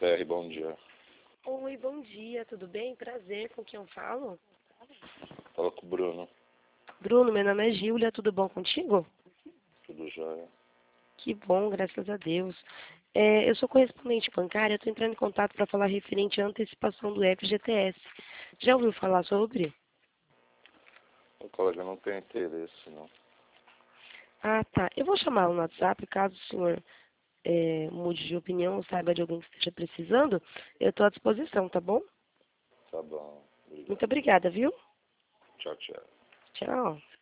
JR, bom dia. Oi, bom dia, tudo bem? Prazer, com quem eu falo? Fala com o Bruno. Bruno, meu nome é Gília, tudo bom contigo? Tudo jóia. Que bom, graças a Deus. Eu sou correspondente bancária, estou entrando em contato para falar referente à antecipação do FGTS. Já ouviu falar sobre? O colega não tem interesse, não. Ah, tá. Eu vou chamá-lo no WhatsApp, caso o senhor mude de opinião ou saiba de alguém que esteja precisando, eu estou à disposição, tá bom? Tá bom. Obrigado. Muito obrigada, viu? Tchau, tchau. Tchau.